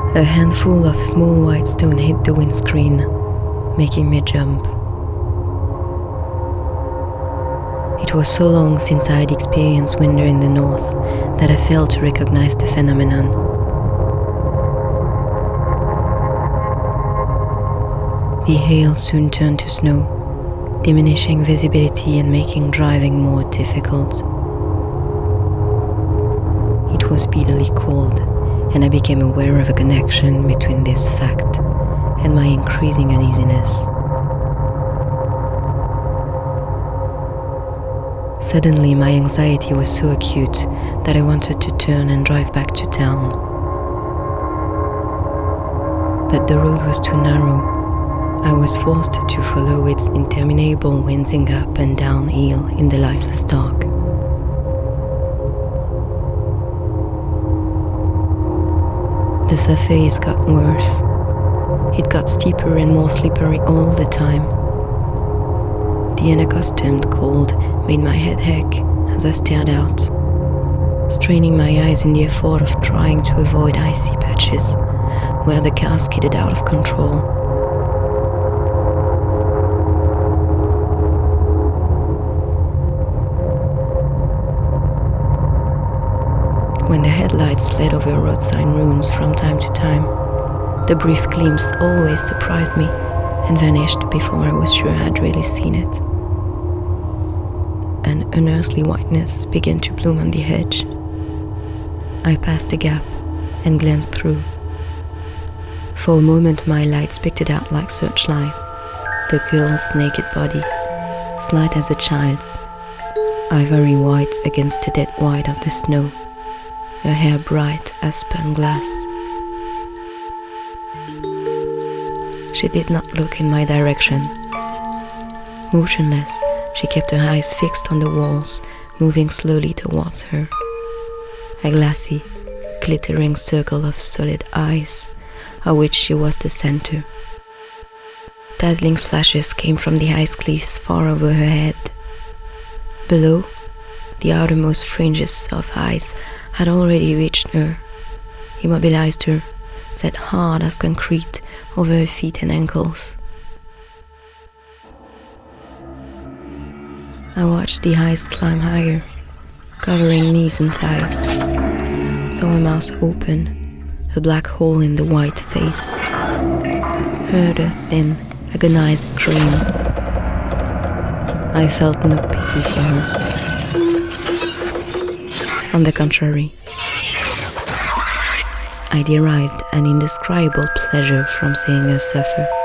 A handful of small white stone hit the windscreen, making me jump. It was so long since I had experienced winter in the north that I failed to recognize the phenomenon. The hail soon turned to snow, diminishing visibility and making driving more difficult. It was bitterly cold, and I became aware of a connection between this fact and my increasing uneasiness. Suddenly, my anxiety was so acute that I wanted to turn and drive back to town. But the road was too narrow. I was forced to follow its interminable winding up and down hill in the lifeless dark. The surface got worse. It got steeper and more slippery all the time. The unaccustomed cold made my head ache as I stared out, straining my eyes in the effort of trying to avoid icy patches where the car skidded out of control. When the headlights slid over road sign ruins from time to time, the brief glimpse always surprised me and vanished before I was sure I'd really seen it. An unearthly whiteness began to bloom on the hedge. I passed the gap and glanced through. For a moment my light spected out like searchlights, the girl's naked body, slight as a child's, ivory white against the dead white of the snow, her hair bright as spun glass. She did not look in my direction. Motionless, she kept her eyes fixed on the walls, moving slowly towards her. A glassy, glittering circle of solid ice, of which she was the center. Dazzling flashes came from the ice cliffs far over her head. Below, the outermost fringes of ice had already reached her, immobilized her, set hard as concrete over her feet and ankles. I watched the ice climb higher, covering knees and thighs. Saw her mouth open, a black hole in the white face. Heard her thin, agonized scream. I felt no pity for her. On the contrary, I derived an indescribable pleasure from seeing her suffer.